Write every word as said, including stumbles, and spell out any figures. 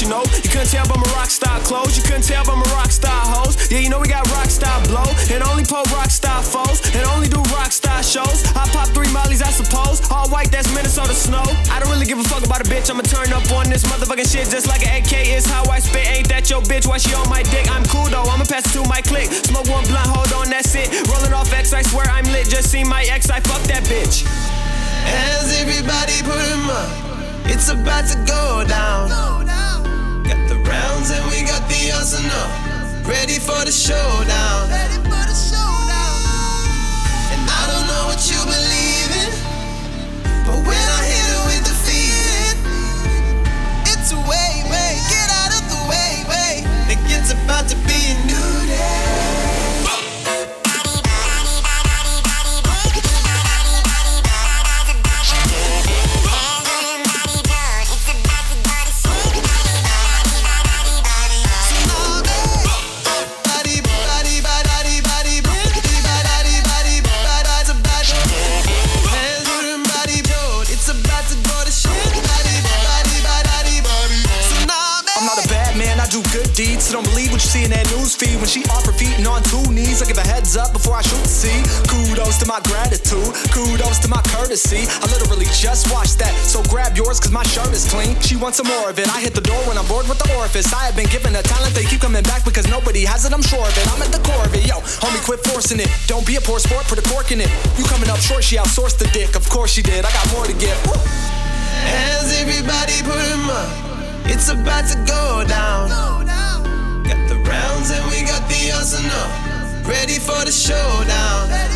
you know. You couldn't tell by my rock star clothes. You couldn't tell by my rock star hoes. Yeah, you know we got rock star blow. And only pull rock star foes. And only do rock star shows. I pop three mollies, I suppose. All white, that's Minnesota snow. I don't really give a fuck about a bitch. I'ma turn up on this motherfucking shit just like an A K is how I spit. Ain't that your bitch? Why she on my dick? I'm cool though. I'ma pass it to my clique. Smoke one blunt, hold on, that's it. Rolling off X, I swear I'm lit. Just see my ex, I fuck that bitch. Hands, everybody put 'em up. It's about to go down. Got the rounds and we got the arsenal. Ready for the showdown. And I don't know what you believe in, but when I hit it with the feeling, it's a way, way, get out of the way, way. Like it's about to be a new day. So don't believe what you see in that news feed. When she off her feet and on two knees, I give a heads up before I shoot the seed. Kudos to my gratitude, kudos to my courtesy. I literally just watched that, so grab yours cause my shirt is clean. She wants some more of it, I hit the door when I'm bored with the orifice. I have been given a talent, they keep coming back because nobody has it, I'm sure of it. I'm at the core of it, yo, homie quit forcing it. Don't be a poor sport, put a cork in it. You coming up short, she outsourced the dick. Of course she did, I got more to give. Woo. Hands, everybody put 'em up. It's about to go down. Got the rounds and we got the arsenal. Ready for the showdown.